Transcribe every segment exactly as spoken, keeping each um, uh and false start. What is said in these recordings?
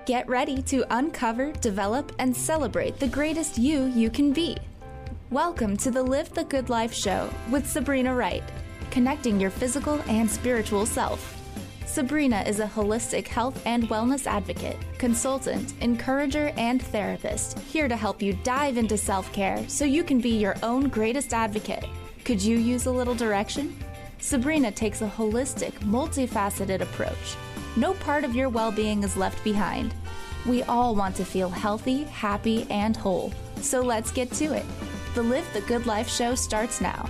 Get ready to uncover, develop, and celebrate the greatest you you can be. Welcome to the Live the Good Life show with Sabrina Wright, connecting your physical and spiritual self. Sabrina is a holistic health and wellness advocate, consultant, encourager, and therapist, here to help you dive into self-care so you can be your own greatest advocate. Could you use a little direction? Sabrina takes a holistic, multifaceted approach. No part of your well-being is left behind. We all want to feel healthy, happy, and whole. So let's get to it. The Live the Good Life show starts now.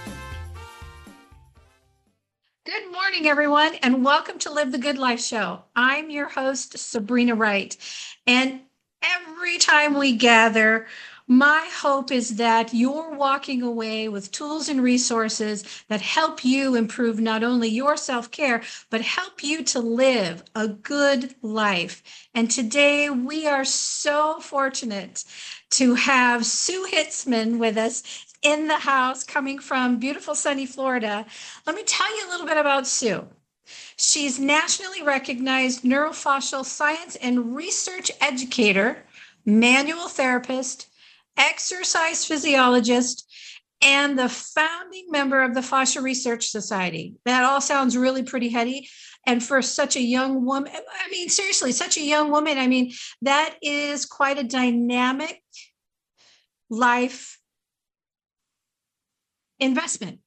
Good morning, everyone, and welcome to Live the Good Life show. I'm your host, Sabrina Wright, and every time we gather, my hope is that you're walking away with tools and resources that help you improve not only your self-care, but help you to live a good life. And today we are so fortunate to have Sue Hitzman with us in the house, coming from beautiful sunny Florida. Let me tell you a little bit about Sue. She's nationally recognized neurofascial science and research educator, manual therapist, exercise physiologist, and the founding member of the Fascia Research Society. That all sounds really pretty heady. And for such a young woman, I mean, seriously, such a young woman, I mean, that is quite a dynamic life investment.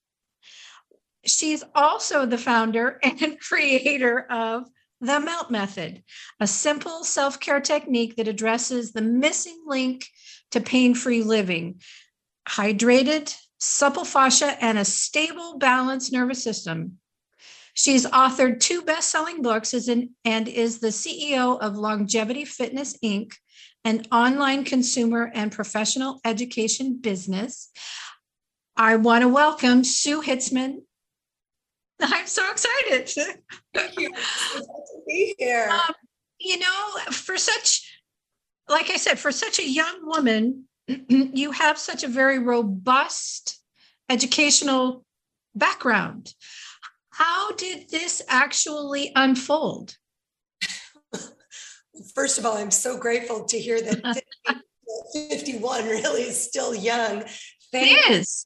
She's also the founder and creator of the MELT Method, a simple self-care technique that addresses the missing link to pain-free living, hydrated, supple fascia, and a stable, balanced nervous system. She's authored two best-selling books as an, and is the C E O of Longevity Fitness, Incorporated, an online consumer and professional education business. I want to welcome Sue Hitzman. I'm so excited. Thank you. It's good to be here. Um, you know, for such, like I said, for such a young woman, you have such a very robust educational background. How did this actually unfold? First of all, I'm so grateful to hear that fifty-one really is still young. Thank it is.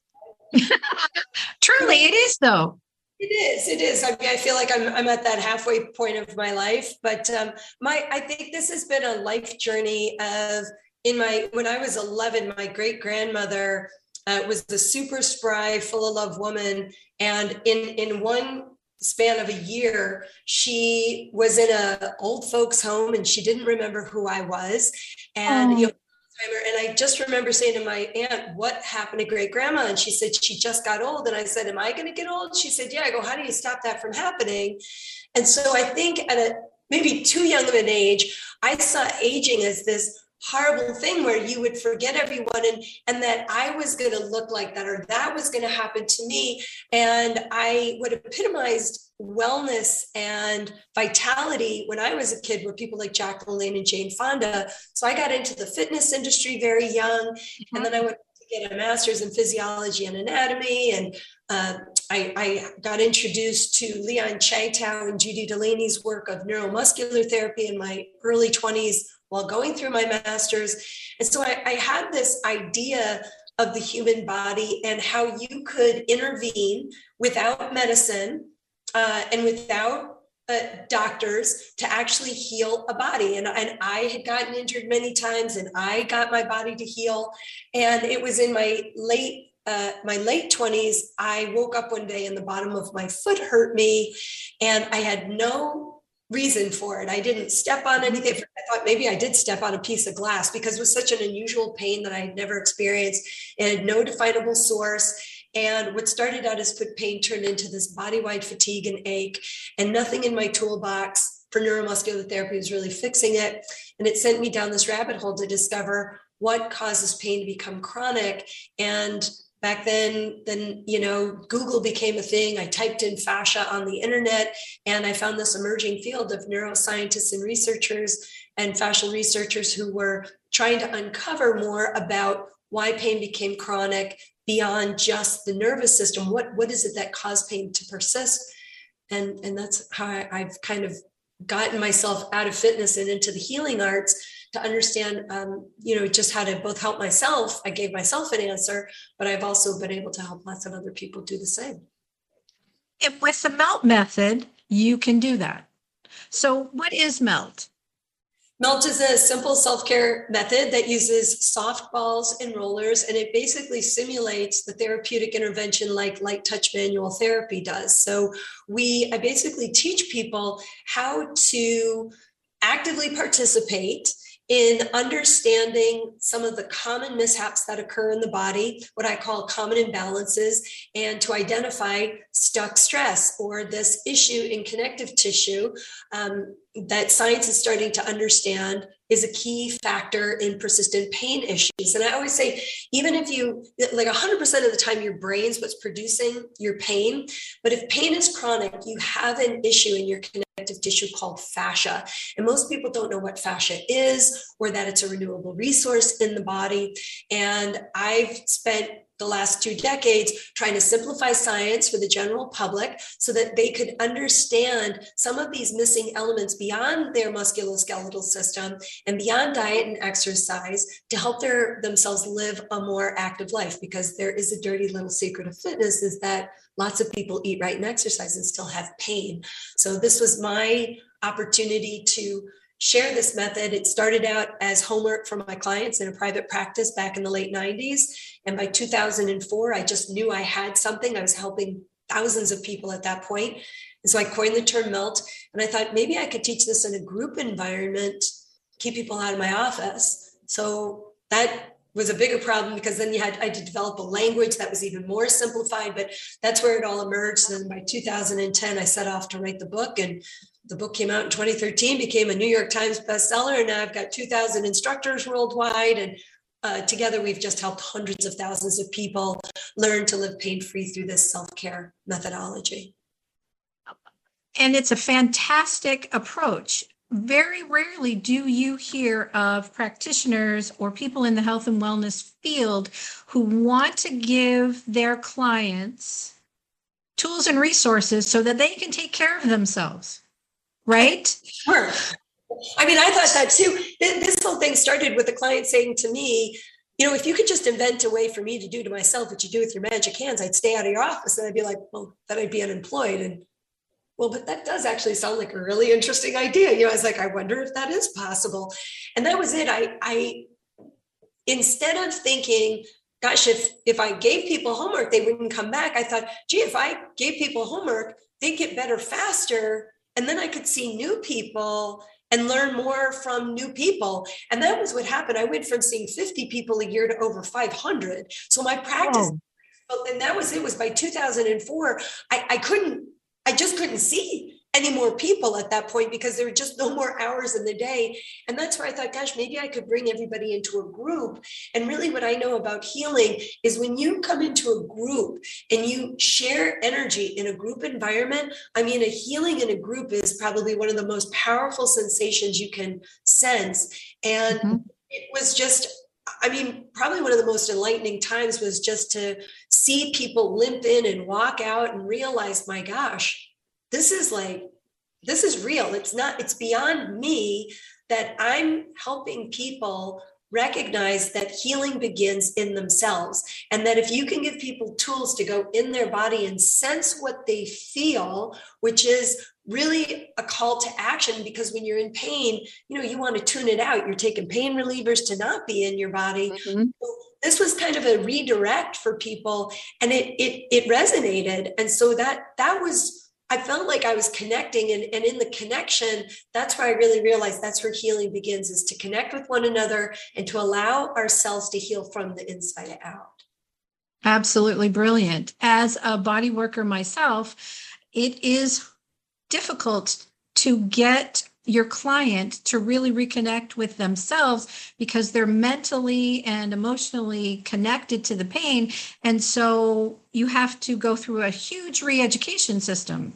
Truly, it is, though. It is. It is. I mean, I feel like I'm I'm at that halfway point of my life, but um, my I think this has been a life journey of in my when I was eleven, my great grandmother uh, was the super spry, full of love woman, and in in one span of a year, she was in a old folks home, and she didn't remember who I was, and oh. you know. And I just remember saying to my aunt, what happened to great grandma? And she said, she just got old. And I said, am I going to get old? She said, yeah. I go, how do you stop that from happening? And so I think at a maybe too young of an age, I saw aging as this horrible thing where you would forget everyone and, and that I was going to look like that, or that was going to happen to me. And I would epitomized wellness and vitality when I was a kid were people like Jack LaLanne and Jane Fonda. So I got into the fitness industry very young. Mm-hmm. And then I went to get a master's in physiology and anatomy. And uh, I, I got introduced to Leon Chaitow and Judy Delaney's work of neuromuscular therapy in my early twenties while going through my master's. And so I, I had this idea of the human body and how you could intervene without medicine uh, and without uh, doctors to actually heal a body. And, and I had gotten injured many times, and I got my body to heal. And it was in my late Uh, my late twenties, I woke up one day and the bottom of my foot hurt me, and I had no reason for it. I didn't step on anything. I thought maybe I did step on a piece of glass because it was such an unusual pain that I had never experienced. It had no definable source. And what started out as foot pain turned into this body-wide fatigue and ache, and nothing in my toolbox for neuromuscular therapy was really fixing it. And it sent me down this rabbit hole to discover what causes pain to become chronic. And back then, then, you know, Google became a thing. I typed in fascia on the internet, and I found this emerging field of neuroscientists and researchers and fascial researchers who were trying to uncover more about why pain became chronic beyond just the nervous system. What, what is it that caused pain to persist? And, and that's how I, I've kind of gotten myself out of fitness and into the healing arts to understand, um, you know, just how to both help myself. I gave myself an answer, but I've also been able to help lots of other people do the same. If with the MELT method, you can do that. So what is MELT? MELT is a simple self-care method that uses soft balls and rollers, and it basically simulates the therapeutic intervention like light touch manual therapy does. So we, I basically teach people how to actively participate in understanding some of the common mishaps that occur in the body, what I call common imbalances, and to identify stuck stress or this issue in connective tissue um, that science is starting to understand is a key factor in persistent pain issues. And I always say, even if you, like one hundred percent of the time, your brain's what's producing your pain. But if pain is chronic, you have an issue in your connective tissue called fascia. And most people don't know what fascia is or that it's a renewable resource in the body. And I've spent the last two decades trying to simplify science for the general public so that they could understand some of these missing elements beyond their musculoskeletal system and beyond diet and exercise to help their themselves live a more active life. Because there is a dirty little secret of fitness, is that lots of people eat right and exercise and still have pain. So this was my opportunity to share this method. It started out as homework for my clients in a private practice back in the late nineties. And by two thousand four, I just knew I had something. I was helping thousands of people at that point. And so I coined the term MELT. And I thought maybe I could teach this in a group environment, keep people out of my office. So that was a bigger problem, because then you had, I had to develop a language that was even more simplified, but that's where it all emerged. And then by two thousand ten, I set off to write the book, and the book came out in twenty thirteen, became a New York Times bestseller. And now I've got two thousand instructors worldwide. And uh, together we've just helped hundreds of thousands of people learn to live pain-free through this self-care methodology. And it's a fantastic approach. Very rarely do you hear of practitioners or people in the health and wellness field who want to give their clients tools and resources so that they can take care of themselves, right? Sure. I mean, I thought that too. This whole thing started with a client saying to me, you know, if you could just invent a way for me to do to myself what you do with your magic hands, I'd stay out of your office. And I'd be like, well, then I'd be unemployed. And well, but that does actually sound like a really interesting idea. You know, I was like, I wonder if that is possible. And that was it. I, I instead of thinking, gosh, if, if I gave people homework, they wouldn't come back, I thought, gee, if I gave people homework, they'd get better faster. And then I could see new people and learn more from new people. And that was what happened. I went from seeing fifty people a year to over five hundred. So my practice, oh. and that was, it was by two thousand four, I, I couldn't, I just couldn't see any more people at that point because there were just no more hours in the day. And that's where I thought, gosh, maybe I could bring everybody into a group. And really what I know about healing is when you come into a group and you share energy in a group environment, I mean, a healing in a group is probably one of the most powerful sensations you can sense. And mm-hmm. it was just, I mean, probably one of the most enlightening times was just to see people limp in and walk out and realize, my gosh, this is like, this is real. It's not, it's beyond me, that I'm helping people recognize that healing begins in themselves. And that if you can give people tools to go in their body and sense what they feel, which is really a call to action, because when you're in pain, you know, you want to tune it out. You're taking pain relievers to not be in your body. Mm-hmm. So this was kind of a redirect for people, and it it it resonated. And so that that was, I felt like I was connecting, and, and in the connection, that's where I really realized that's where healing begins, is to connect with one another and to allow ourselves to heal from the inside out. Absolutely brilliant. As a body worker myself, it is difficult to get your client to really reconnect with themselves because they're mentally and emotionally connected to the pain. And so you have to go through a huge re-education system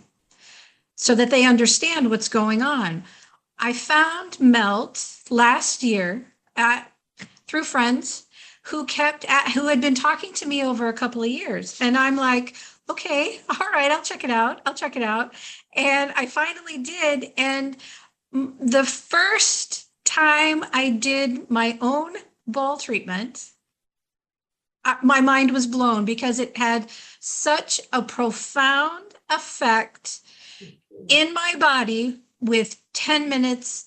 so that they understand what's going on. I found MELT last year at, through friends who kept at, who had been talking to me over a couple of years. And I'm like, okay, all right, I'll check it out. I'll check it out. And I finally did. And the first time I did my own ball treatment, my mind was blown because it had such a profound effect in my body with ten minutes.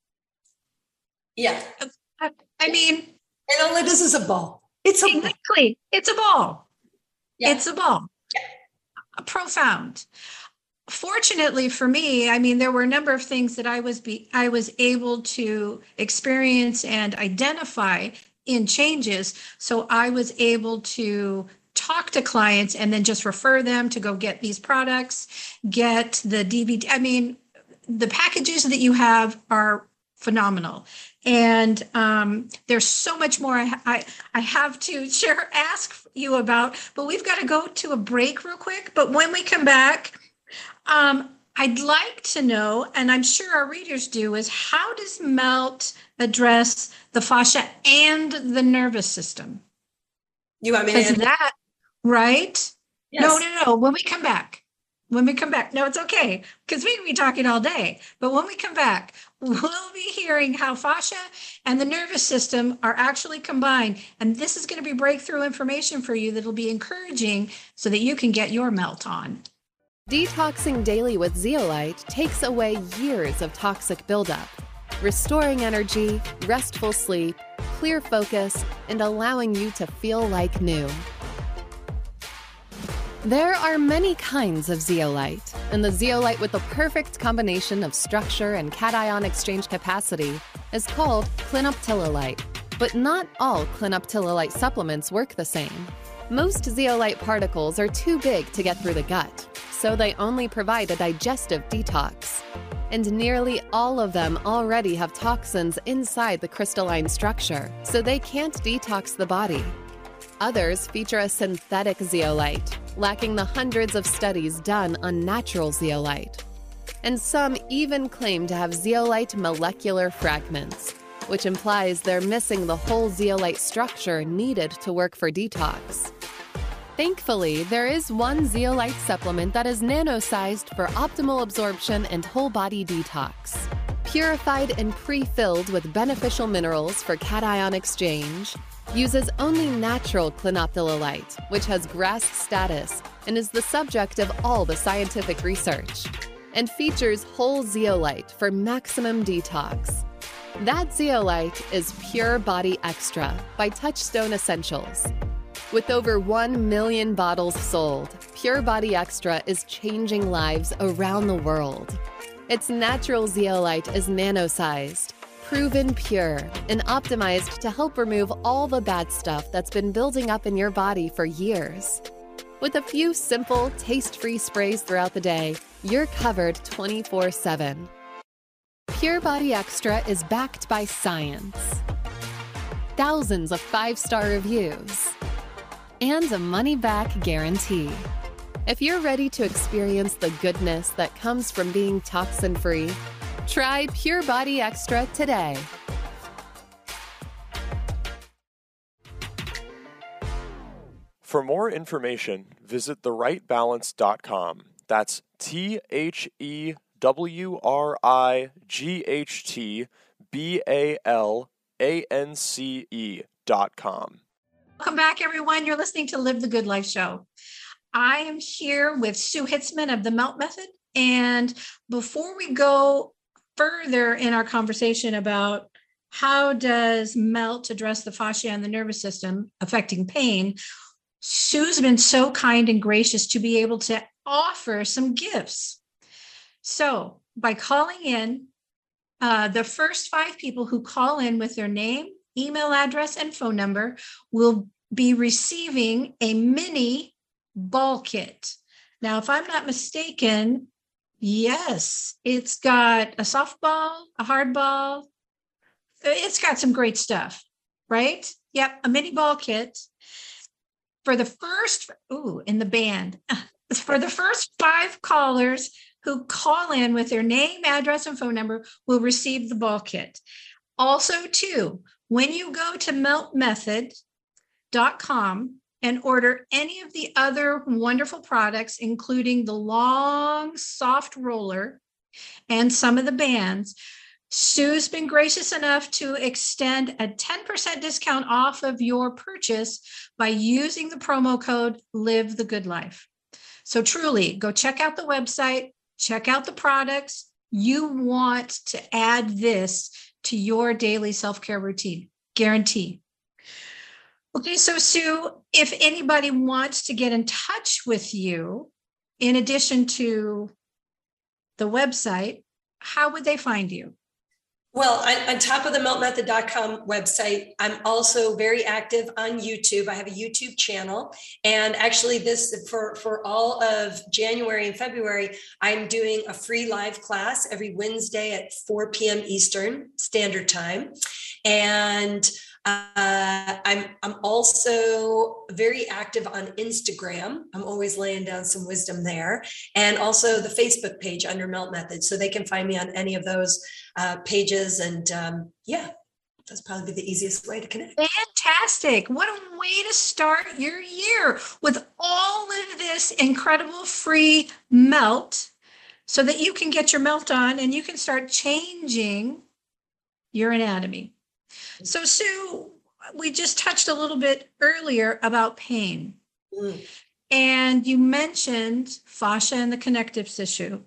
Yeah. I, I mean, and all it is is a ball. It's a exactly. It's a ball. Yeah. It's a ball. Yeah. Profound. Fortunately for me, I mean, there were a number of things that I was be I was able to experience and identify in changes. So I was able to talk to clients and then just refer them to go get these products, get the D V D. I mean, the packages that you have are phenomenal. And um, there's so much more I, I, I have to share, ask you about, but we've got to go to a break real quick. But when we come back, um, I'd like to know, and I'm sure our readers do, is how does MELT address the fascia and the nervous system? You want me to Is that right? Yes. No, no, no. When we come back, when we come back, no, it's okay, because we can be talking all day. But when we come back, we'll be hearing how fascia and the nervous system are actually combined. And this is going to be breakthrough information for you that'll be encouraging so that you can get your MELT on. Detoxing daily with Zeolite takes away years of toxic buildup, restoring energy, restful sleep, clear focus, and allowing you to feel like new. There are many kinds of zeolite, and the zeolite with the perfect combination of structure and cation exchange capacity is called clinoptilolite. But not all clinoptilolite supplements work the same. Most zeolite particles are too big to get through the gut, so they only provide a digestive detox. And nearly all of them already have toxins inside the crystalline structure, so they can't detox the body. Others feature a synthetic zeolite, lacking the hundreds of studies done on natural zeolite. And some even claim to have zeolite molecular fragments, which implies they're missing the whole zeolite structure needed to work for detox. Thankfully, there is one zeolite supplement that is nano-sized for optimal absorption and whole body detox. Purified and pre-filled with beneficial minerals for cation exchange, uses only natural clinoptilolite, which has GRAS status and is the subject of all the scientific research, and features whole zeolite for maximum detox. That zeolite is Pure Body Extra by Touchstone Essentials. With over one million bottles sold, Pure Body Extra is changing lives around the world. Its natural zeolite is nano-sized, proven pure, and optimized to help remove all the bad stuff that's been building up in your body for years. With a few simple, taste-free sprays throughout the day, you're covered twenty-four seven. Pure Body Extra is backed by science, thousands of five-star reviews, and a money-back guarantee. If you're ready to experience the goodness that comes from being toxin-free, try Pure Body Extra today. For more information, visit the right balance dot com. That's T H E W R I G H T B A L A N C E dot com. Welcome back, everyone. You're listening to Live the Good Life Show. I am here with Sue Hitzman of the MELT Method. And before we go further in our conversation about how does MELT address the fascia and the nervous system affecting pain, Sue's been so kind and gracious to be able to offer some gifts. So by calling in, uh, the first five people who call in with their name, email address, and phone number will be receiving a mini ball kit. Now, if I'm not mistaken, yes, it's got a softball, a hardball. It's got some great stuff, right? Yep, a mini ball kit. For the first, ooh, in the band, for the first five callers who call in with their name, address, and phone number will receive the ball kit. Also, too, when you go to melt method dot com and order any of the other wonderful products, including the long, soft roller and some of the bands, Sue's been gracious enough to extend a ten percent discount off of your purchase by using the promo code Live the Good Life. So truly, go check out the website, check out the products. You want to add this to your daily self-care routine, guarantee. Okay, so Sue, if anybody wants to get in touch with you, in addition to the website, how would they find you? Well, on, on top of the melt method dot com website, I'm also very active on YouTube. I have a YouTube channel. And actually this for, for all of January and February, I'm doing a free live class every Wednesday at four p.m. Eastern Standard Time. And Uh, I'm I'm also very active on Instagram. I'm always laying down some wisdom there, and also the Facebook page under Melt Method, so they can find me on any of those uh, pages. And um, yeah, that's probably the easiest way to connect. Fantastic! What a way to start your year with all of this incredible free melt, so that you can get your melt on and you can start changing your anatomy. So, Sue, we just touched a little bit earlier about pain. Mm. And you mentioned fascia and the connective tissue,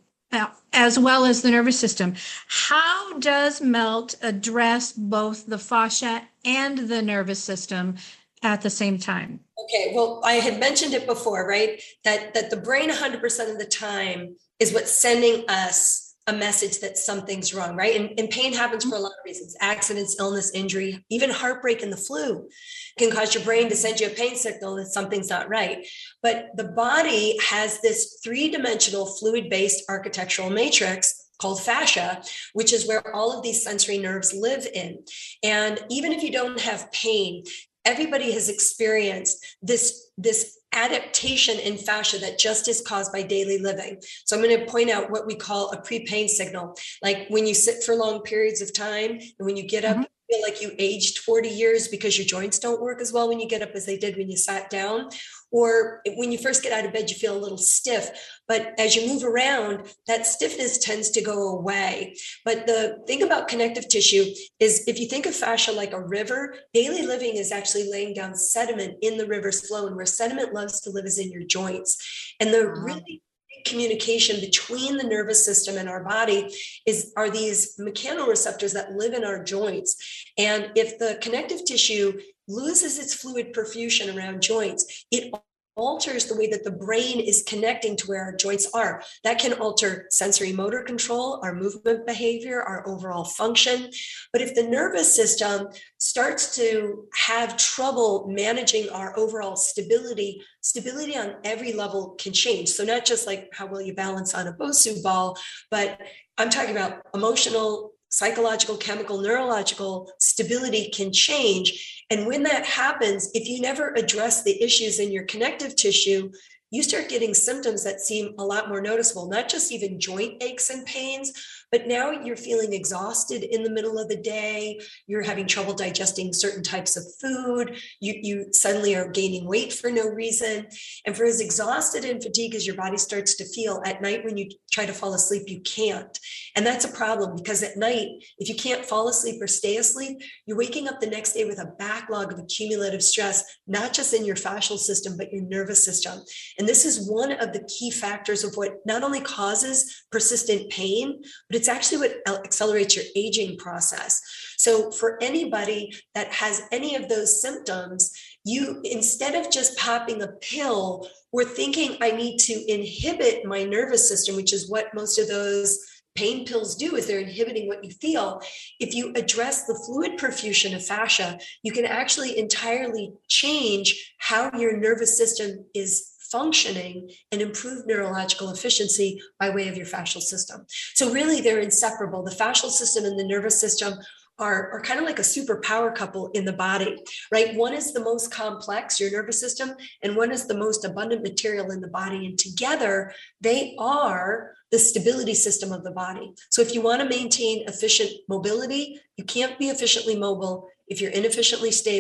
as well as the nervous system. How does MELT address both the fascia and the nervous system at the same time? Okay, well, I had mentioned it before, right? That, that the brain one hundred percent of the time is what's sending us a message that something's wrong, right? And, and pain happens for a lot of reasons: accidents, illness, injury, even heartbreak and the flu can cause your brain to send you a pain signal that something's not right. But the body has this three-dimensional fluid-based architectural matrix called fascia, which is where all of these sensory nerves live in. And even if you don't have pain, everybody has experienced this, this adaptation in fascia that just is caused by daily living. So I'm going to point out what we call a pre-pain signal. Like when you sit for long periods of time and when you get up, mm-hmm. you feel like you aged forty years because your joints don't work as well when you get up as they did when you sat down. Or when you first get out of bed, you feel a little stiff, but as you move around, that stiffness tends to go away. But the thing about connective tissue is if you think of fascia like a river, daily living is actually laying down sediment in the river's flow, and where sediment loves to live is in your joints. And the wow. really big communication between the nervous system and our body is are these mechanoreceptors that live in our joints. And if the connective tissue loses its fluid perfusion around joints, it alters the way that the brain is connecting to where our joints are. That can alter sensory motor control, our movement behavior, our overall function. But if the nervous system starts to have trouble managing our overall stability, stability on every level can change. So not just like how well you balance on a Bosu ball, but I'm talking about emotional, psychological, chemical, neurological stability can change. And when that happens, if you never address the issues in your connective tissue, you start getting symptoms that seem a lot more noticeable, not just even joint aches and pains, but now you're feeling exhausted in the middle of the day. You're having trouble digesting certain types of food. You, you suddenly are gaining weight for no reason. And for as exhausted and fatigued as your body starts to feel at night, when you try to fall asleep, you can't. And that's a problem, because at night, if you can't fall asleep or stay asleep, you're waking up the next day with a backlog of accumulative stress, not just in your fascial system, but your nervous system. And this is one of the key factors of what not only causes persistent pain, but it's actually what accelerates your aging process. So for anybody that has any of those symptoms, you, instead of just popping a pill or thinking I need to inhibit my nervous system, which is what most of those pain pills do, is they're inhibiting what you feel. If you address the fluid perfusion of fascia, you can actually entirely change how your nervous system is functioning and improve neurological efficiency by way of your fascial system. So really they're inseparable. The fascial system and the nervous system are, are kind of like a superpower couple in the body, right? One is the most complex, your nervous system, and one is the most abundant material in the body. And together they are the stability system of the body. So if you want to maintain efficient mobility, you can't be efficiently mobile if you're inefficiently stable.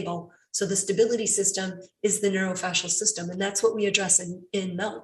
So the stability system is the neurofascial system, and that's what we address in, in MELT.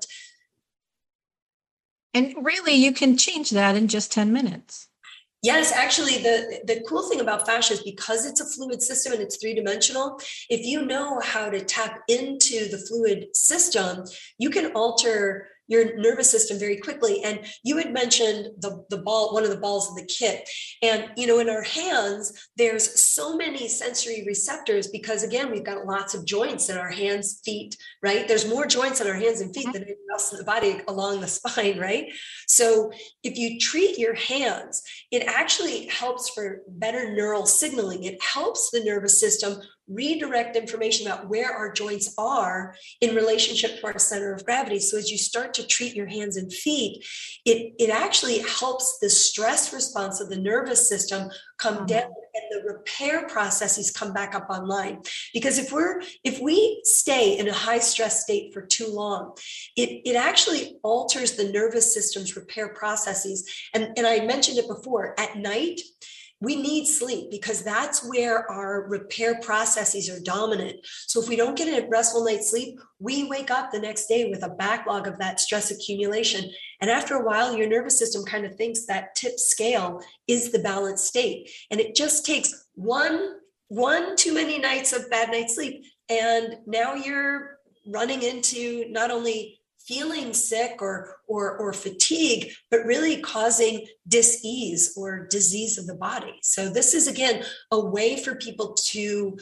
And really, you can change that in just ten minutes. Yes, actually, the, the cool thing about fascia is because it's a fluid system and it's three-dimensional, if you know how to tap into the fluid system, you can alter your nervous system very quickly. And you had mentioned the, the ball, one of the balls in the kit. And, you know, in our hands, there's so many sensory receptors because, again, we've got lots of joints in our hands, feet, right? There's more joints in our hands and feet than anything else in the body along the spine, right? So if you treat your hands, it actually helps for better neural signaling. It helps the nervous system redirect information about where our joints are in relationship to our center of gravity. So as you start to treat your hands and feet, it, it actually helps the stress response of the nervous system come down and the repair processes come back up online. Because if we're if we stay in a high stress state for too long, it, it actually alters the nervous system's repair processes. And, and I mentioned it before, at night, we need sleep because that's where our repair processes are dominant. So if we don't get a restful night's sleep, we wake up the next day with a backlog of that stress accumulation. And after a while, your nervous system kind of thinks that tip scale is the balanced state. And it just takes one, one too many nights of bad night's sleep. And now you're running into not only feeling sick or, or, or fatigue, but really causing dis-ease or disease of the body. So this is, again, a way for people to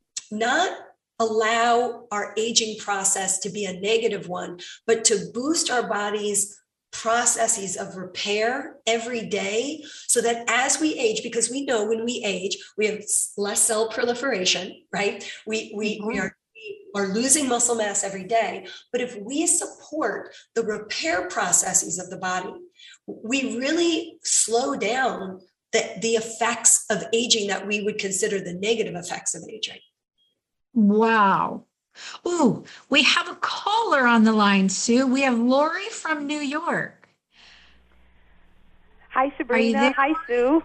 not allow our aging process to be a negative one, but to boost our body's processes of repair every day so that as we age, because we know when we age, we have less cell proliferation, right? We, we, mm-hmm. we are are losing muscle mass every day. But if we support the repair processes of the body, we really slow down the, the effects of aging that we would consider the negative effects of aging. Wow. Ooh, we have a caller on the line, Sue. We have Lori from New York. Hi, Sabrina. Hi, Sue.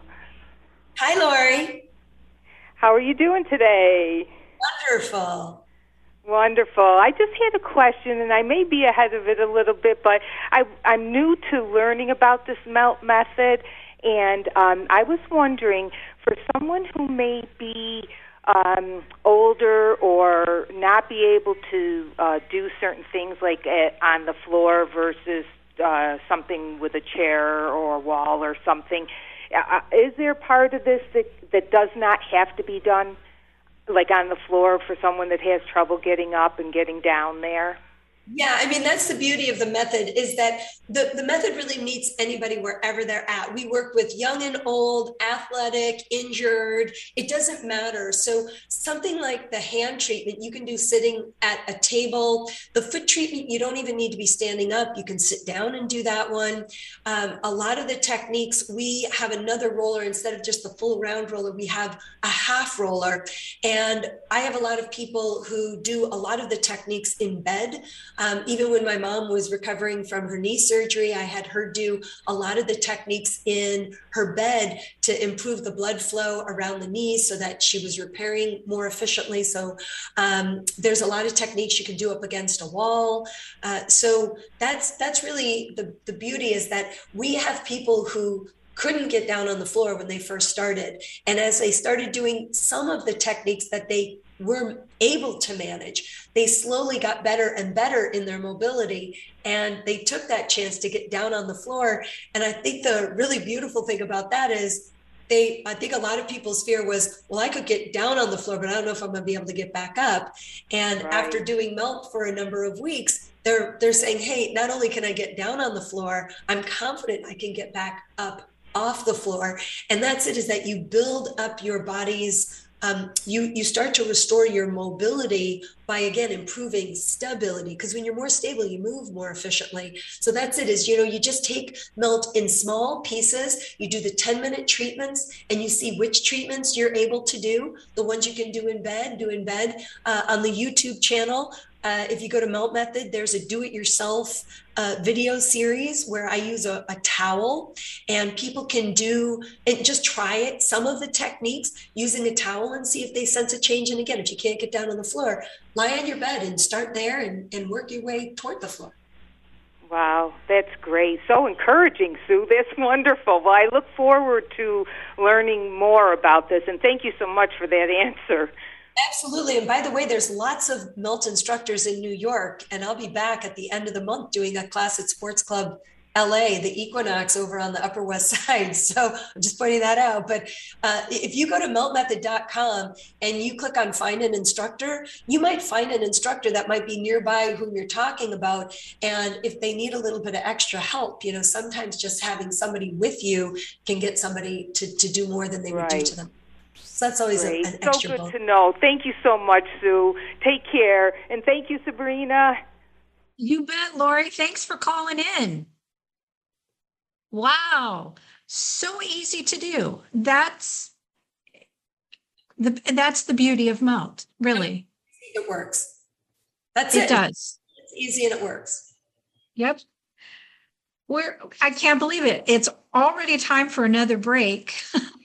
Hi, Lori. How are you doing today? Wonderful. Wonderful. I just had a question, and I may be ahead of it a little bit, but I, I'm new to learning about this MELT method, and um, I was wondering, for someone who may be um, older or not be able to uh, do certain things like uh, on the floor versus uh, something with a chair or a wall or something, uh, is there part of this that, that does not have to be done, like on the floor, for someone that has trouble getting up and getting down there? Yeah, I mean, that's the beauty of the method, is that the, the method really meets anybody wherever they're at. We work with young and old, athletic, injured, it doesn't matter. So something like the hand treatment, you can do sitting at a table. The foot treatment, you don't even need to be standing up. You can sit down and do that one. Um, a lot of the techniques, we have another roller. Instead of just the full round roller, we have a half roller. And I have a lot of people who do a lot of the techniques in bed. Um, even when my mom was recovering from her knee surgery, I had her do a lot of the techniques in her bed to improve the blood flow around the knees so that she was repairing more efficiently. So um, there's a lot of techniques you can do up against a wall. Uh, so that's that's really the, the beauty, is that we have people who couldn't get down on the floor when they first started. And as they started doing some of the techniques that they were able to manage, they slowly got better and better in their mobility, and they took that chance to get down on the floor. And I think the really beautiful thing about that is they, I think a lot of people's fear was, well, I could get down on the floor, but I don't know if I'm gonna be able to get back up. And right. after doing MELT for a number of weeks, they're they're saying, hey, not only can I get down on the floor, I'm confident I can get back up off the floor. And that's it, is that you build up your body's Um, you, you start to restore your mobility by, again, improving stability, because when you're more stable, you move more efficiently. So that's it, is, you know, you just take MELT in small pieces, you do the ten minute treatments, and you see which treatments you're able to do. The ones you can do in bed, do in bed. Uh, on the YouTube channel, Uh, if you go to Melt Method, there's a do-it-yourself uh, video series where I use a, a towel, and people can do and just try it. Some of the techniques using a towel and see if they sense a change. And again, if you can't get down on the floor, lie on your bed and start there and, and work your way toward the floor. Wow, that's great. So encouraging, Sue. That's wonderful. Well, I look forward to learning more about this, and thank you so much for that answer. Absolutely. And by the way, there's lots of Melt instructors in New York, and I'll be back at the end of the month doing a class at Sports Club L A, the Equinox over on the Upper West Side. So I'm just pointing that out. But uh, if you go to melt method dot com and you click on find an instructor, you might find an instructor that might be nearby whom you're talking about. And if they need a little bit of extra help, you know, sometimes just having somebody with you can get somebody to, to do more than they right. would do to them. So that's always a, an so extra good bonus. to know. Thank you so much, Sue. Take care. And thank you, Sabrina. You bet, Lori. Thanks for calling in. Wow. So easy to do. That's the that's the beauty of Melt, really. It works. That's it. It does. It's easy and it works. Yep. We're I can't believe it. It's already time for another break.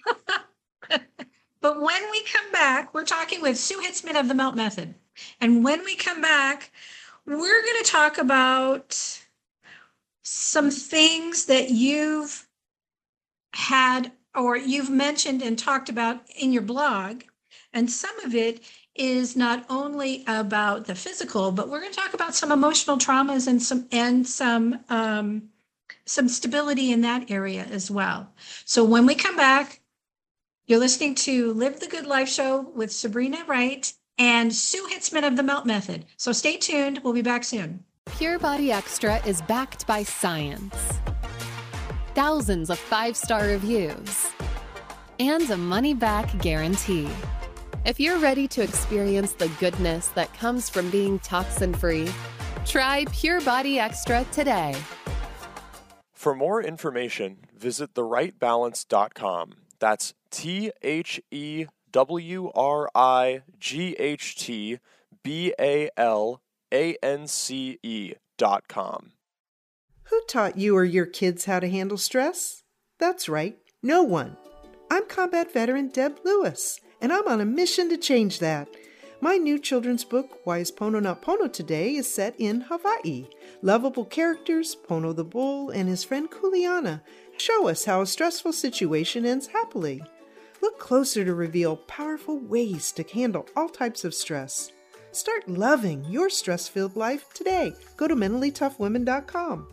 But when we come back, we're talking with Sue Hitzman of the Melt Method. And when we come back, we're going to talk about some things that you've had or you've mentioned and talked about in your blog. And some of it is not only about the physical, but we're going to talk about some emotional traumas and some and some um, some stability in that area as well. So when we come back, you're listening to Live the Good Life Show with Sabrina Wright and Sue Hitzman of the Melt Method. So stay tuned. We'll be back soon. Pure Body Extra is backed by science. Thousands of five-star reviews. And a money-back guarantee. If you're ready to experience the goodness that comes from being toxin-free, try Pure Body Extra today. For more information, visit the right balance dot com. That's T H E W R I G H T B A L A N C E dot com. Who taught you or your kids how to handle stress? That's right, no one. I'm combat veteran Deb Lewis, and I'm on a mission to change that. My new children's book, Why is Pono Not Pono Today, is set in Hawaii. Lovable characters, Pono the bull and his friend Kuleana, show us how a stressful situation ends happily. Look closer to reveal powerful ways to handle all types of stress. Start loving your stress-filled life today. Go to mentally tough women dot com.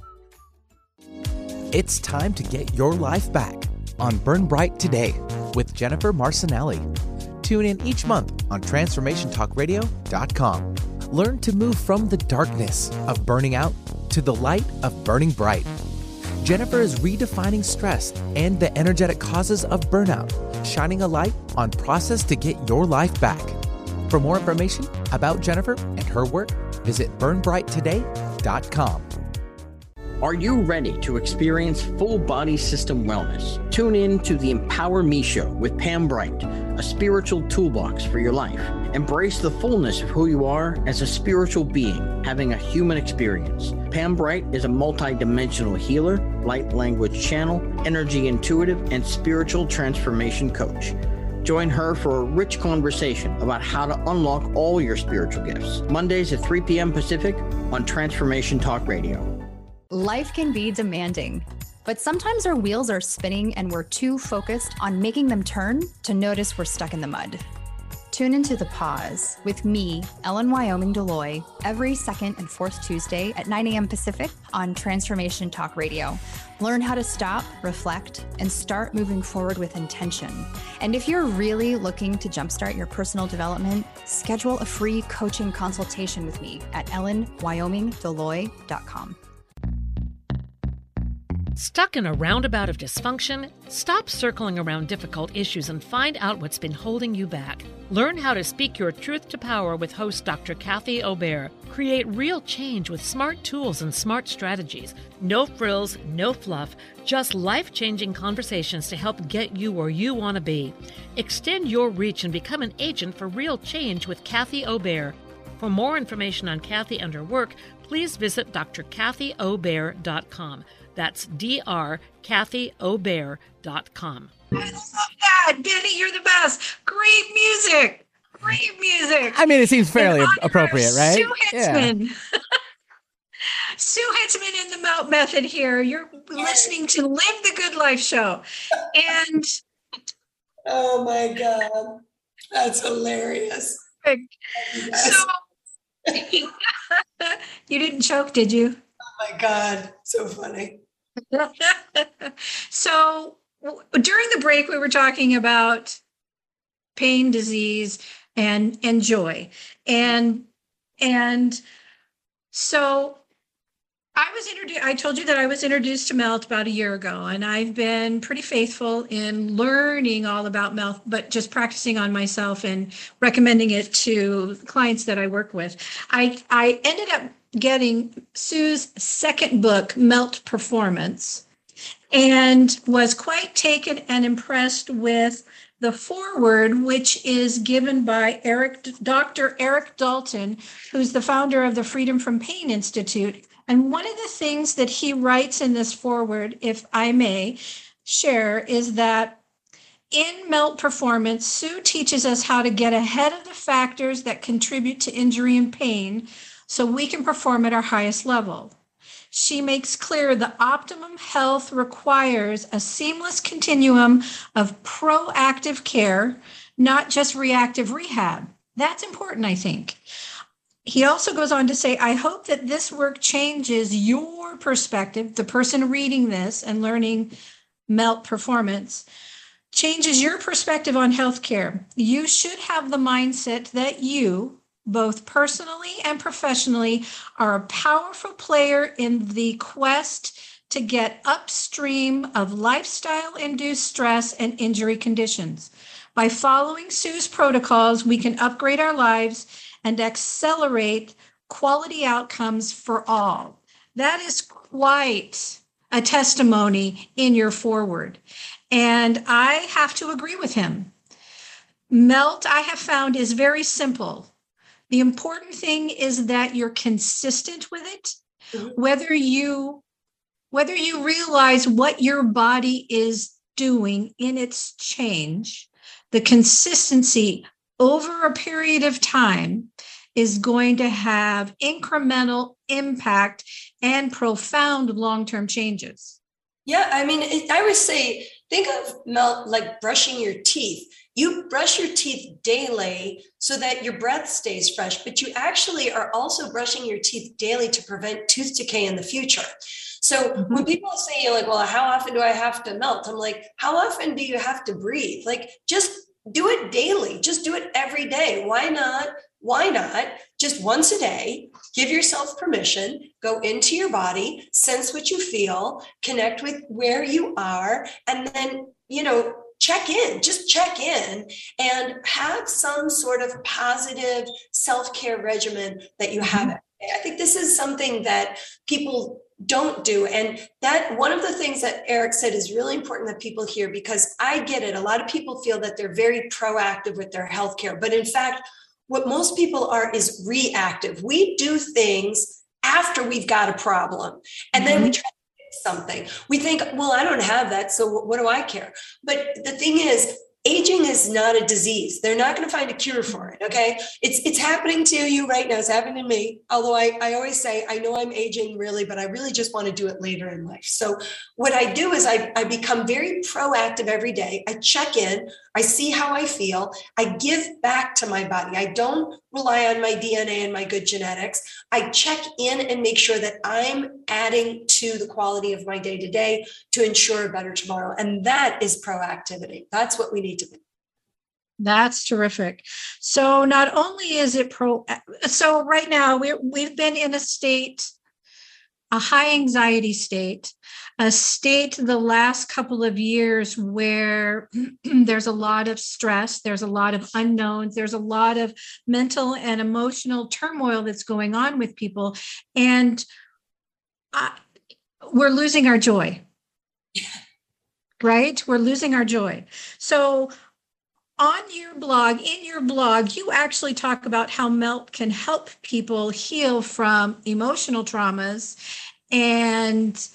It's time to get your life back on Burn Bright Today with Jennifer Marcinelli. Tune in each month on transformation talk radio dot com. Learn to move from the darkness of burning out to the light of burning bright. Jennifer is redefining stress and the energetic causes of burnout, shining a light on process to get your life back. For more information about Jennifer and her work, visit burn bright today dot com. Are you ready to experience full body system wellness? Tune in to the Empower Me Show with Pam Bright, a spiritual toolbox for your life. Embrace the fullness of who you are as a spiritual being, having a human experience. Pam Bright is a multi-dimensional healer, light language channel, energy intuitive, and spiritual transformation coach. Join her for a rich conversation about how to unlock all your spiritual gifts. Mondays at three p.m. Pacific on Transformation Talk Radio. Life can be demanding, but sometimes our wheels are spinning and we're too focused on making them turn to notice we're stuck in the mud. Tune into The Pause with me, Ellen Wyoming Deloy, every second and fourth Tuesday at nine a.m. Pacific on Transformation Talk Radio. Learn how to stop, reflect, and start moving forward with intention. And if you're really looking to jumpstart your personal development, schedule a free coaching consultation with me at ellen wyoming deloy dot com. Stuck in a roundabout of dysfunction? Stop circling around difficult issues and find out what's been holding you back. Learn how to speak your truth to power with host Doctor Kathy Obear. Create real change with smart tools and smart strategies. No frills, no fluff, just life-changing conversations to help get you where you want to be. Extend your reach and become an agent for real change with Kathy Obear. For more information on Kathy and her work, please visit d r kathy obear dot com. That's D R Kathy Obear dot com. I love that. Benny, you're the best. Great music. Great music. I mean, it seems fairly appropriate, right? Sue Hitzman. Yeah. Sue Hitzman in the Melt Method here. You're listening to Live the Good Life show. And oh my God, that's hilarious. So you didn't choke, did you? Oh my God, so funny. So during the break, we were talking about pain, disease, and and joy, and and so I was introduced. I told you that I was introduced to Melt about a year ago, and I've been pretty faithful in learning all about Melt, but just practicing on myself and recommending it to clients that I work with. I I ended up getting Sue's second book, Melt Performance, and was quite taken and impressed with the foreword, which is given by Eric, Doctor Eric Dalton, who's the founder of the Freedom from Pain Institute. And one of the things that he writes in this foreword, if I may share, is that in Melt Performance, Sue teaches us how to get ahead of the factors that contribute to injury and pain so we can perform at our highest level. She makes clear the optimum health requires a seamless continuum of proactive care, not just reactive rehab. That's important, I think. He also goes on to say, I hope that this work changes your perspective, the person reading this and learning Melt Performance, changes your perspective on healthcare. You should have the mindset that you, both personally and professionally, are a powerful player in the quest to get upstream of lifestyle-induced stress and injury conditions. By following Sue's protocols, we can upgrade our lives and accelerate quality outcomes for all. That is quite a testimony in your foreword. And I have to agree with him. Melt, I have found, is very simple. The important thing is that you're consistent with it, mm-hmm. whether you whether you realize what your body is doing in its change, the consistency over a period of time is going to have incremental impact and profound long-term changes. Yeah, I mean, it, I would say, think of Melt like brushing your teeth. You brush your teeth daily so that your breath stays fresh, but you actually are also brushing your teeth daily to prevent tooth decay in the future. So mm-hmm. when people say, you're like, well, how often do I have to melt? I'm like, how often do you have to breathe? Like, just do it daily. Just do it every day. Why not? Why not? Just once a day, give yourself permission, go into your body, sense what you feel, connect with where you are, and then, you know, check in, just check in and have some sort of positive self-care regimen that you have. I think this is something that people don't do. And that one of the things that Eric said is really important that people hear, because I get it. A lot of people feel that they're very proactive with their healthcare, but in fact, what most people are is reactive. We do things after we've got a problem, and mm-hmm. then we try to fix something. We think, well, I don't have that, so what do I care? But the thing is, aging is not a disease. They're not going to find a cure for it. Okay. It's, it's happening to you right now. It's happening to me. Although I, I always say, I know I'm aging really, but I really just want to do it later in life. So what I do is I, I become very proactive every day. I check in, I see how I feel. I give back to my body. I don't rely on my D N A and my good genetics. I check in and make sure that I'm adding to the quality of my day to day to ensure a better tomorrow. And that is proactivity. That's what we need to do. That's terrific. So not only is it pro, so right now we're, we've been in a state, a high anxiety state, a state the last couple of years where there's a lot of stress, there's a lot of unknowns, there's a lot of mental and emotional turmoil that's going on with people. And uh, we're losing our joy, right? We're losing our joy. So on your blog, in your blog, you actually talk about how melt can help people heal from emotional traumas and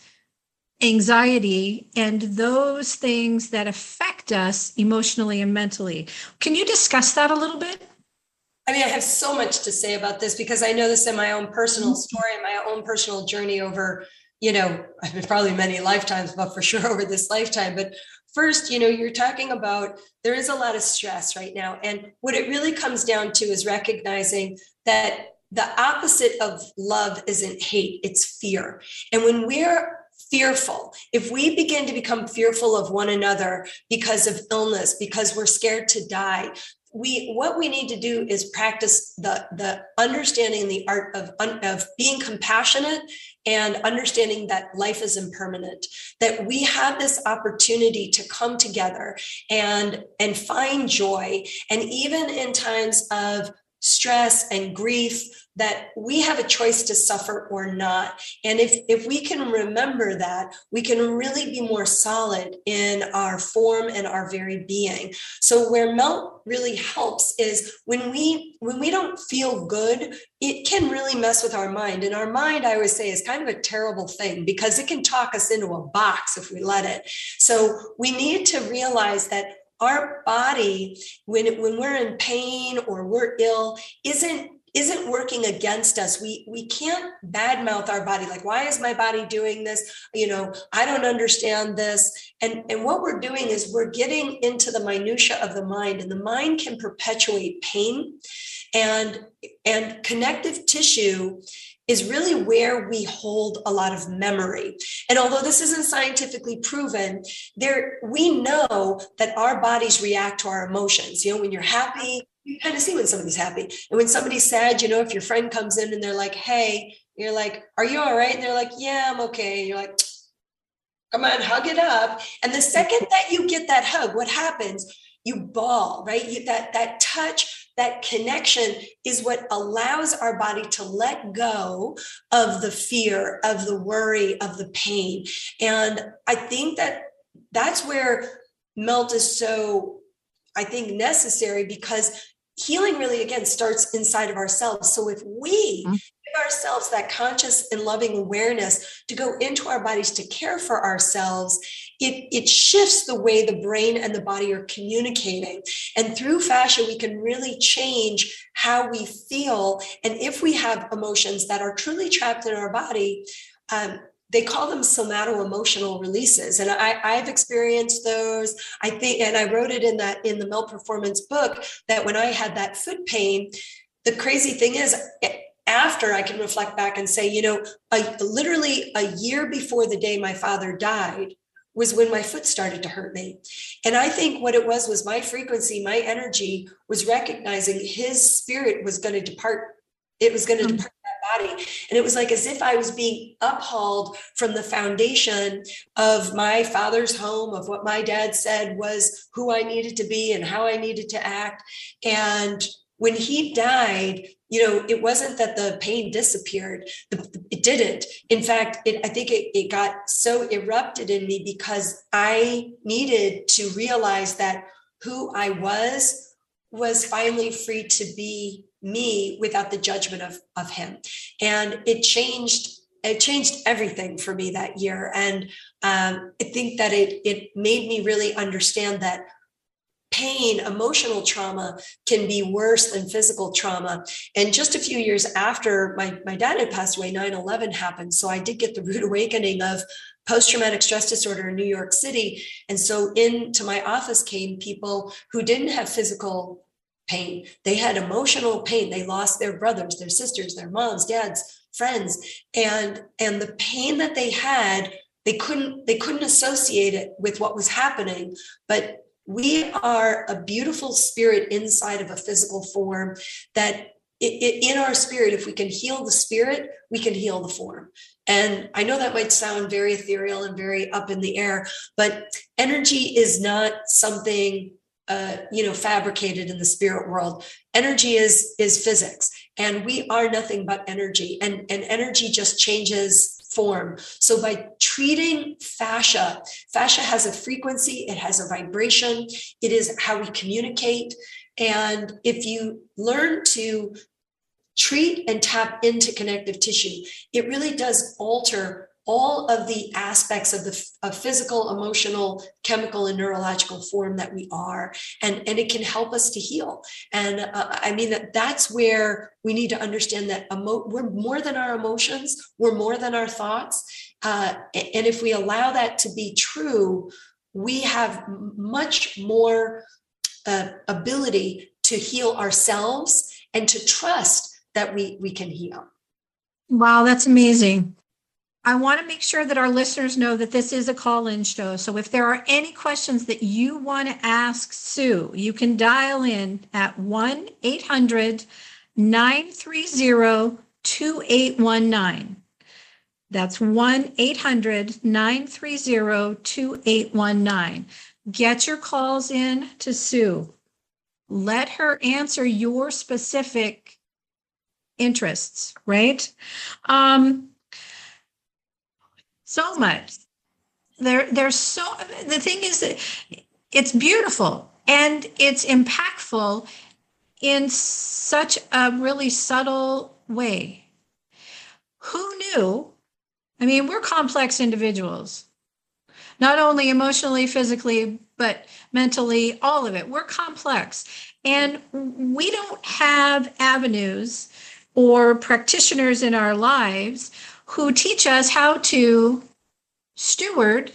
anxiety and those things that affect us emotionally and mentally. Can you discuss that a little bit? I mean, I have so much to say about this because I know this in my own personal story, my own personal journey over, you know, I've been probably many lifetimes, but for sure over this lifetime. But first, you know, you're talking about there is a lot of stress right now. And what it really comes down to is recognizing that the opposite of love isn't hate, it's fear. And when we're fearful, if we begin to become fearful of one another because of illness, because we're scared to die, we what we need to do is practice the the understanding the art of of being compassionate and understanding that life is impermanent, that we have this opportunity to come together and and find joy, and even in times of stress and grief, that we have a choice to suffer or not. And if, if we can remember that, we can really be more solid in our form and our very being. So where melt really helps is when we when we don't feel good, it can really mess with our mind. And our mind, I always say, is kind of a terrible thing because it can talk us into a box if we let it. So we need to realize that our body, when, when we're in pain or we're ill, isn't isn't working against us. We we can't badmouth our body. Like, why is my body doing this? You know, I don't understand this. And, and what we're doing is we're getting into the minutia of the mind, and the mind can perpetuate pain. And, and connective tissue is really where we hold a lot of memory. And although this isn't scientifically proven, there we know that our bodies react to our emotions. You know, when you're happy, you kind of see when somebody's happy. And when somebody's sad, you know, if your friend comes in and they're like, hey, you're like, are you all right? And they're like, yeah, I'm okay. And you're like, come on, hug it up. And the second that you get that hug, what happens? You bawl, right? You, that, that touch, that connection is what allows our body to let go of the fear, of the worry, of the pain. And I think that that's where melt is so, I think, necessary, because healing really, again, starts inside of ourselves. So if we mm-hmm. give ourselves that conscious and loving awareness to go into our bodies to care for ourselves, it, it shifts the way the brain and the body are communicating. And through fascia, we can really change how we feel. And if we have emotions that are truly trapped in our body, um, they call them somato-emotional releases. And I, I've experienced those. I think, and I wrote it in that in the Melt Performance book, that when I had that foot pain, the crazy thing is, after I can reflect back and say, you know, a, literally a year before the day my father died was when my foot started to hurt me. And I think what it was, was my frequency, my energy was recognizing his spirit was going to depart. It was going to mm-hmm. depart that body. And it was like as if I was being uphauled from the foundation of my father's home, of what my dad said was who I needed to be and how I needed to act. And when he died, you know, it wasn't that the pain disappeared. It didn't. In fact, it, I think it, it got so erupted in me because I needed to realize that who I was was finally free to be me without the judgment of, of him. And it changed, it changed everything for me that year. And um, I think that it, it made me really understand that pain, emotional trauma can be worse than physical trauma. And just a few years after my, my dad had passed away, nine eleven happened. So I did get the rude awakening of post-traumatic stress disorder in New York City. And so into my office came people who didn't have physical pain. They had emotional pain. They lost their brothers, their sisters, their moms, dads, friends. And, and the pain that they had, they couldn't, they couldn't associate it with what was happening. But we are a beautiful spirit inside of a physical form that it, it, in our spirit, if we can heal the spirit, we can heal the form. And I know that might sound very ethereal and very up in the air, but energy is not something Uh, you know, fabricated in the spirit world. Energy is is physics, and we are nothing but energy. And, and energy just changes form. So by treating fascia, fascia has a frequency, it has a vibration, it is how we communicate. And if you learn to treat and tap into connective tissue, it really does alter all of the aspects of the of physical, emotional, chemical, and neurological form that we are. And, and it can help us to heal. And uh, I mean, that that's where we need to understand that emo- we're more than our emotions, we're more than our thoughts. Uh, and if we allow that to be true, we have much more uh, ability to heal ourselves and to trust that we, we can heal. Wow, that's amazing. I want to make sure that our listeners know that this is a call-in show. So if there are any questions that you want to ask Sue, you can dial in at one eight hundred nine three zero two eight one nine. That's one eight hundred nine three zero two eight one nine. Get your calls in to Sue. Let her answer your specific interests, right? Um, So much. There, there's so, the thing is that it's beautiful and it's impactful in such a really subtle way. Who knew? I mean, we're complex individuals, not only emotionally, physically, but mentally, all of it. We're complex. And we don't have avenues or practitioners in our lives who teach us how to steward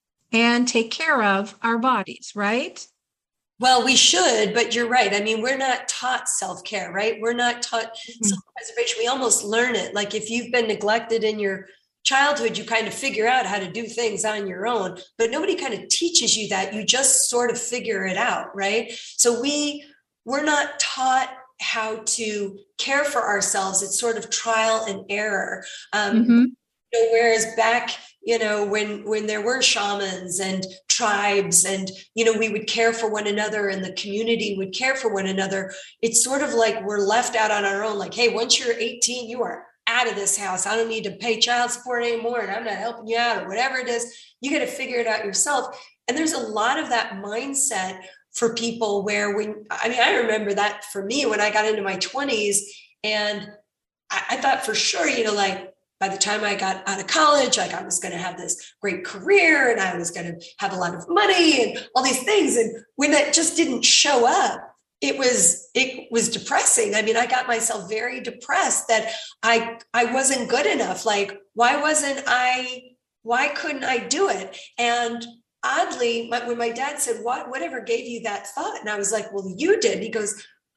and take care of our bodies, right? Well, we should, but you're right. I mean, we're not taught self-care, right? We're not taught mm-hmm. self-preservation. We almost learn it. Like if you've been neglected in your childhood, you kind of figure out how to do things on your own, but nobody kind of teaches you that. You just sort of figure it out, right? So we, we're not taught how to care for ourselves. It's sort of trial and error. Um, mm-hmm. you know, whereas back, you know, when, when there were shamans and tribes and, you know, we would care for one another and the community would care for one another. It's sort of like we're left out on our own. Like, hey, once you're eighteen, you are out of this house. I don't need to pay child support anymore. And I'm not helping you out or whatever it is. You got to figure it out yourself. And there's a lot of that mindset for people where when, I mean, I remember that for me when I got into my twenties and I, I thought for sure, you know, like by the time I got out of college, like I was going to have this great career and I was going to have a lot of money and all these things. And when that just didn't show up, it was, it was depressing. I mean, I got myself very depressed that I, I wasn't good enough. Like, why wasn't I, why couldn't I do it? And oddly, my, when my dad said, what, whatever gave you that thought? And I was like, well, you did. He goes,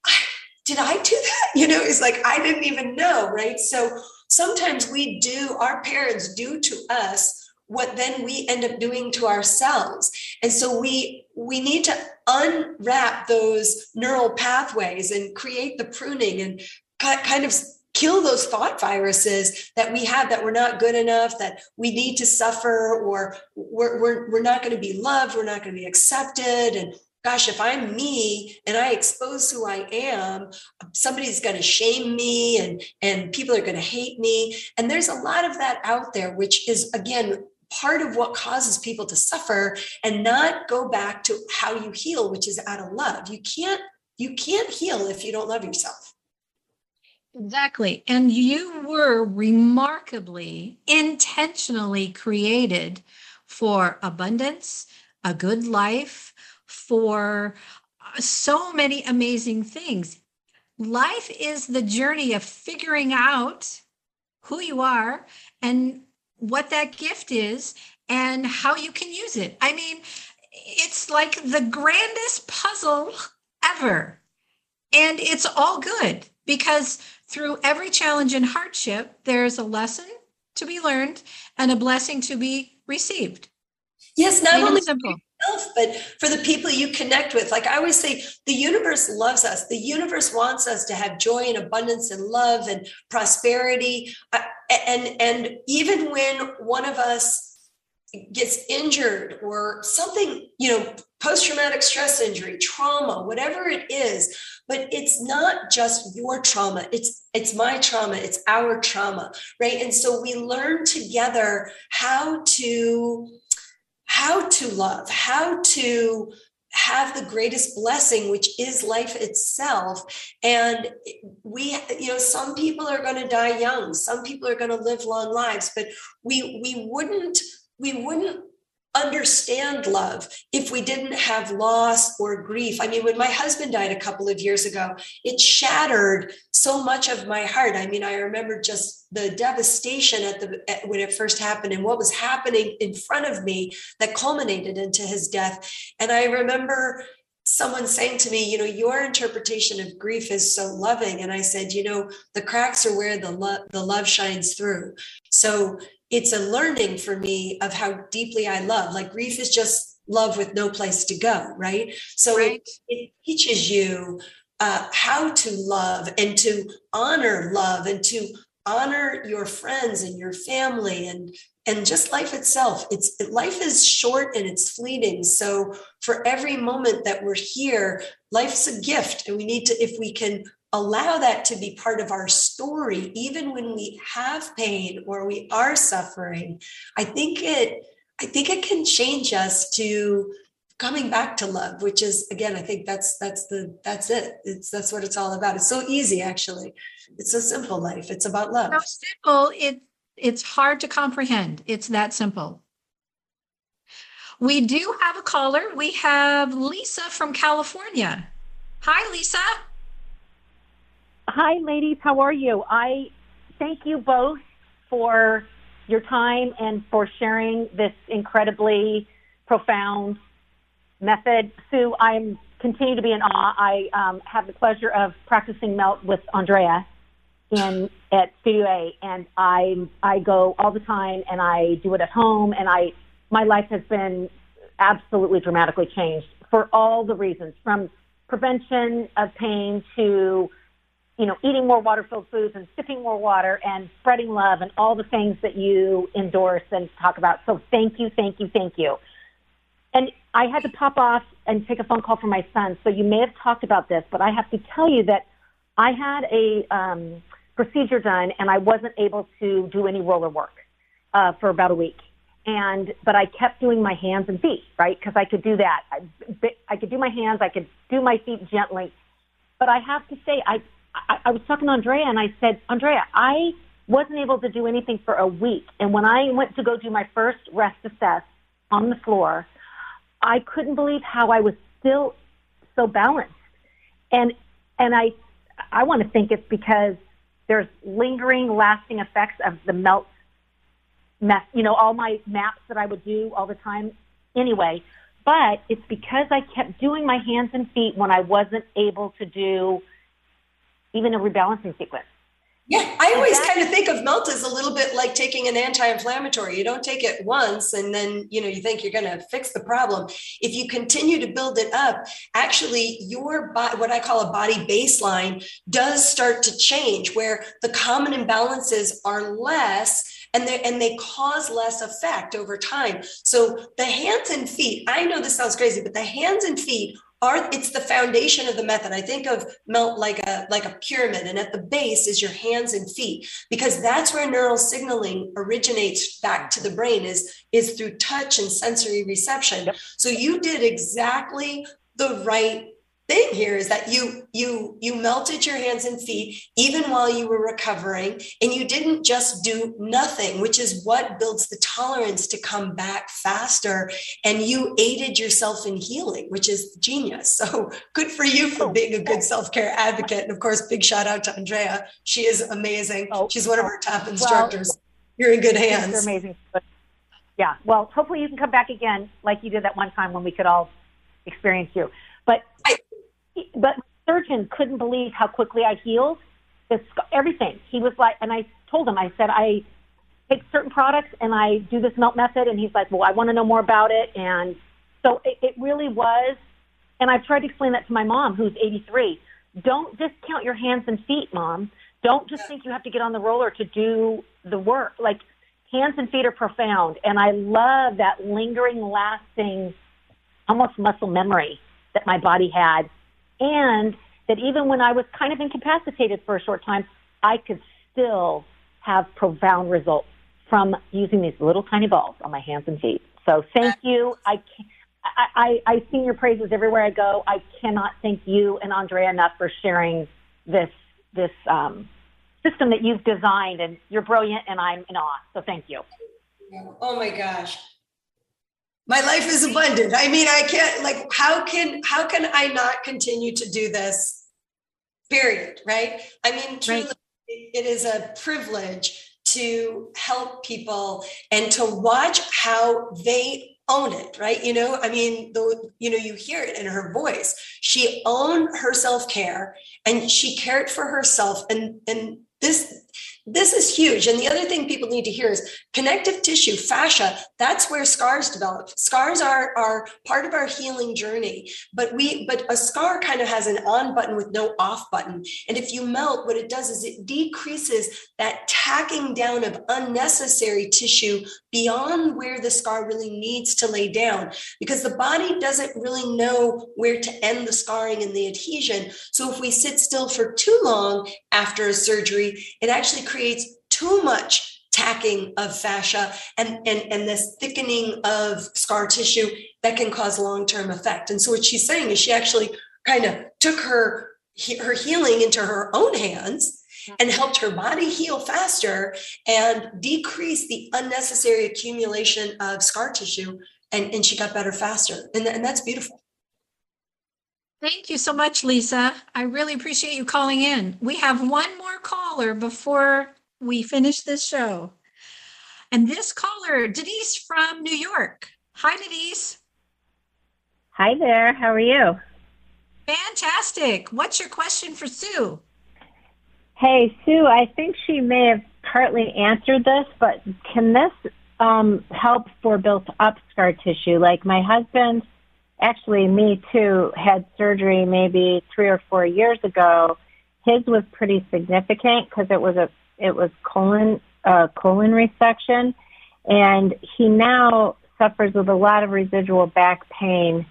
did I do that? You know, it's like, I didn't even know. Right. So sometimes we do, our parents do to us what then we end up doing to ourselves. And so we, we need to unwrap those neural pathways and create the pruning and kind of kill those thought viruses that we have, that we're not good enough, that we need to suffer, or we're, we're, we're not going to be loved, we're not going to be accepted. And gosh, if I'm me and I expose who I am, somebody's going to shame me and, and people are going to hate me. And there's a lot of that out there, which is, again, part of what causes people to suffer and not go back to how you heal, which is out of love. You can't, you can't heal if you don't love yourself. Exactly. And you were remarkably, intentionally created for abundance, a good life, for so many amazing things. Life is the journey of figuring out who you are and what that gift is and how you can use it. I mean, it's like the grandest puzzle ever. And it's all good because through every challenge and hardship, there's a lesson to be learned and a blessing to be received. Yes, not only simple. for yourself, but for the people you connect with. Like I always say, the universe loves us. The universe wants us to have joy and abundance and love and prosperity. Uh, and, and even when one of us gets injured or something, you know, post-traumatic stress injury, trauma, whatever it is, but it's not just your trauma. It's, it's my trauma. It's our trauma, right? And so we learn together how to, how to love, how to have the greatest blessing, which is life itself. And we, you know, some people are going to die young. Some people are going to live long lives, but we, we wouldn't, we wouldn't understand love if we didn't have loss or grief. I mean, when my husband died a couple of years ago, it shattered so much of my heart. I mean, I remember just the devastation at the at, when it first happened and what was happening in front of me that culminated into his death. And I remember someone saying to me, you know, your interpretation of grief is so loving. And I said, you know, the cracks are where the love the love shines through. So it's a learning for me of how deeply I love. Like grief is just love with no place to go, right? So right. It, it teaches you uh, how to love and to honor love and to honor your friends and your family and and just life itself. It's life is short and it's fleeting. So for every moment that we're here, life's a gift, and we need to, if we can allow that to be part of our story, even when we have pain or we are suffering, I think it, I think it can change us to coming back to love, which is, again, I think that's, that's the, that's it. It's, that's what it's all about. It's so easy, actually. It's so simple, life. It's about love. So simple. It, it's hard to comprehend. It's that simple. We do have a caller. We have Lisa from California. Hi, Lisa. Hi, ladies. How are you? I thank you both for your time and for sharing this incredibly profound method. Sue, I'm continue to be in awe. I um, have the pleasure of practicing melt with Andrea in at Studio A, and I I go all the time, and I do it at home, and I my life has been absolutely dramatically changed for all the reasons, from prevention of pain to, you know, eating more water-filled foods and sipping more water and spreading love and all the things that you endorse and talk about. So thank you, thank you, thank you. And I had to pop off and take a phone call from my son, so you may have talked about this, but I have to tell you that I had a um, procedure done, and I wasn't able to do any roller work uh, for about a week. And but I kept doing my hands and feet, right, because I could do that. I, I could do my hands, I could do my feet gently. But I have to say, I, I, I was talking to Andrea, and I said, Andrea, I wasn't able to do anything for a week. And when I went to go do my first rest assess on the floor, I couldn't believe how I was still so balanced. And and I I want to think it's because there's lingering, lasting effects of the melt mess, you know, all my maps that I would do all the time anyway. But it's because I kept doing my hands and feet when I wasn't able to do even a rebalancing sequence. Yeah, I always kind of think of melt as a little bit like taking an anti-inflammatory. You don't take it once and then, you know, you think you're going to fix the problem. If you continue to build it up, actually your body, what I call a body baseline, does start to change, where the common imbalances are less and they, and they cause less effect over time. So the hands and feet, I know this sounds crazy, but the hands and feet are, it's the foundation of the method. I think of melt like a like a pyramid, and at the base is your hands and feet, because that's where neural signaling originates back to the brain, is is through touch and sensory reception. Yep. So you did exactly the right thing here, is that you you you melted your hands and feet even while you were recovering, and you didn't just do nothing, which is what builds the tolerance to come back faster, and you aided yourself in healing, which is genius. So good for you for being a good self-care advocate. And of course, big shout out to Andrea. She is amazing. Oh, she's one of our top instructors. Well, you're in good hands. You're amazing. Yeah, well, hopefully you can come back again like you did that one time when we could all experience you. But I, But the surgeon couldn't believe how quickly I healed. This, everything. He was like, and I told him, I said, I take certain products and I do this melt method. And he's like, well, I want to know more about it. And so it, it really was. And I've tried to explain that to my mom, who's eighty-three. Don't discount your hands and feet, Mom. Don't just think you have to get on the roller to do the work. Like, hands and feet are profound. And I love that lingering, lasting, almost muscle memory that my body had. And that even when I was kind of incapacitated for a short time, I could still have profound results from using these little tiny balls on my hands and feet. So thank you. I, I, I, I sing your praises everywhere I go. I cannot thank you and Andrea enough for sharing this this um, system that you've designed, and you're brilliant, and I'm in awe. So thank you. Oh my gosh. My life is abundant. I mean, I can't, like, how can, how can I not continue to do this? Period. Right. I mean, truly, right. It is a privilege to help people and to watch how they own it. Right. You know, I mean, the, you know, you hear it in her voice. She owned her self-care and she cared for herself. And, and this, This is huge. And the other thing people need to hear is connective tissue, fascia. That's where scars develop. Scars are, are part of our healing journey. But we, but a scar kind of has an on button with no off button. And if you melt, what it does is it decreases that tacking down of unnecessary tissue beyond where the scar really needs to lay down, because the body doesn't really know where to end the scarring and the adhesion. So if we sit still for too long after a surgery, it actually creates too much tacking of fascia and, and, and this thickening of scar tissue that can cause long-term effect. And so what she's saying is she actually kind of took her, her healing into her own hands and helped her body heal faster and decrease the unnecessary accumulation of scar tissue. And, and she got better faster. And, and that's beautiful. Thank you so much, Lisa. I really appreciate you calling in. We have one more caller before we finish this show. And this caller, Denise from New York. Hi, Denise. Hi there. How are you? Fantastic. What's your question for Sue? Hey, Sue, I think she may have partly answered this, but can this um, help for built-up scar tissue? Like my husband, actually me too, had surgery maybe three or four years ago. His was pretty significant because it was a it was colon uh, colon resection, and he now suffers with a lot of residual back pain,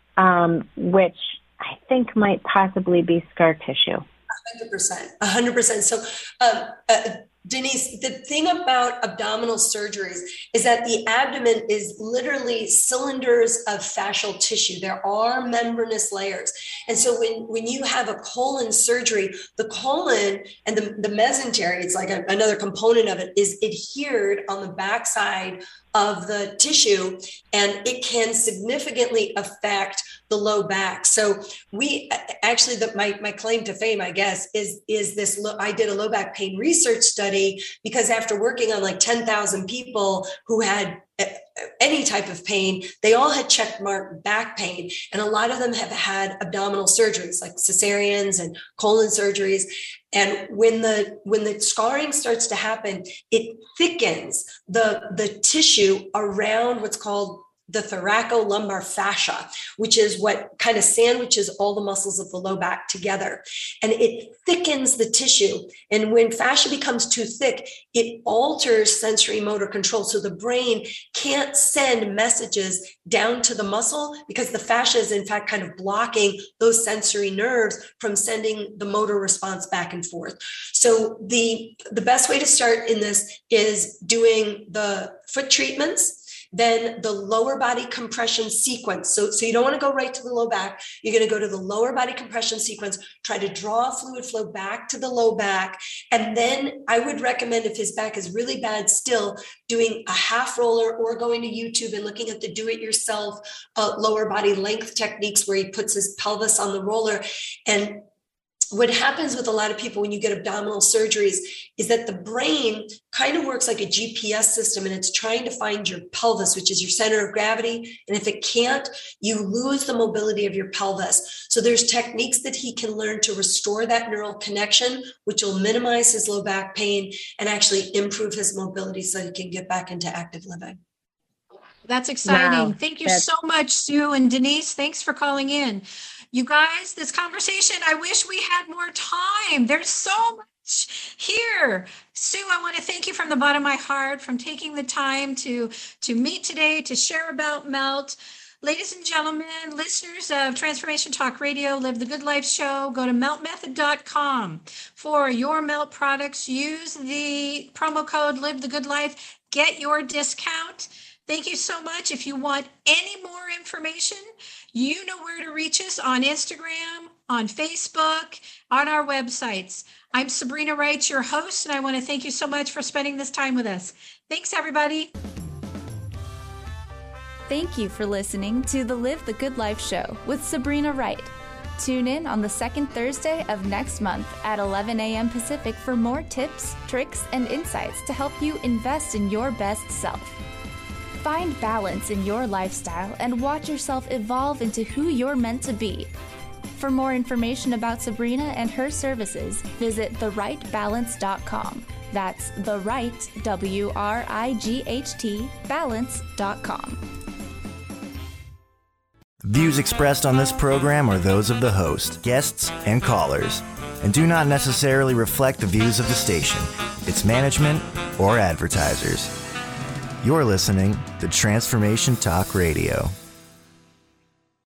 um, which I think might possibly be scar tissue. one hundred percent. one hundred percent. So, um, uh, Denise, the thing about abdominal surgeries is that the abdomen is literally cylinders of fascial tissue. There are membranous layers. And so when, when you have a colon surgery, the colon and the, the mesentery, it's like a, another component of it, is adhered on the backside of the tissue, and it can significantly affect the low back. So we actually, the, my, my claim to fame, I guess, is, is this, low, I did a low back pain research study because after working on like ten thousand people who had any type of pain, they all had checkmark back pain. And a lot of them have had abdominal surgeries like cesareans and colon surgeries. And when the when the scarring starts to happen, it thickens the, the tissue around what's called the thoracolumbar fascia, which is what kind of sandwiches all the muscles of the low back together. And it thickens the tissue. And when fascia becomes too thick, it alters sensory motor control. So the brain can't send messages down to the muscle because the fascia is in fact kind of blocking those sensory nerves from sending the motor response back and forth. So the, the best way to start in this is doing the foot treatments, then the lower body compression sequence. So, so you don't want to go right to the low back. You're going to go to the lower body compression sequence, try to draw fluid flow back to the low back. And then I would recommend, if his back is really bad still, doing a half roller or going to YouTube and looking at the do-it-yourself uh, lower body length techniques where he puts his pelvis on the roller. And what happens with a lot of people when you get abdominal surgeries is that the brain kind of works like a G P S system, and it's trying to find your pelvis, which is your center of gravity. And if it can't, you lose the mobility of your pelvis. So there's techniques that he can learn to restore that neural connection, which will minimize his low back pain and actually improve his mobility so he can get back into active living. That's exciting. Wow. Thank you That's- so much, Sue and Denise. Thanks for calling in. You guys, this conversation, I wish we had more time. There's so much here. Sue, I want to thank you from the bottom of my heart from taking the time to, to meet today, to share about Melt. Ladies and gentlemen, listeners of Transformation Talk Radio, Live the Good Life Show, go to melt method dot com for your Melt products. Use the promo code Live the Good Life. Get your discount. Thank you so much. If you want any more information, you know where to reach us on Instagram, on Facebook, on our websites. I'm Sabrina Wright, your host, and I want to thank you so much for spending this time with us. Thanks, everybody. Thank you for listening to the Live the Good Life Show with Sabrina Wright. Tune in on the second Thursday of next month at eleven a.m. Pacific for more tips, tricks, and insights to help you invest in your best self. Find balance in your lifestyle and watch yourself evolve into who you're meant to be. For more information about Sabrina and her services, visit the right balance dot com. That's the right, W R I G H T, balance dot com. Views expressed on this program are those of the host, guests, and callers, and do not necessarily reflect the views of the station, its management, or advertisers. You're listening to Transformation Talk Radio.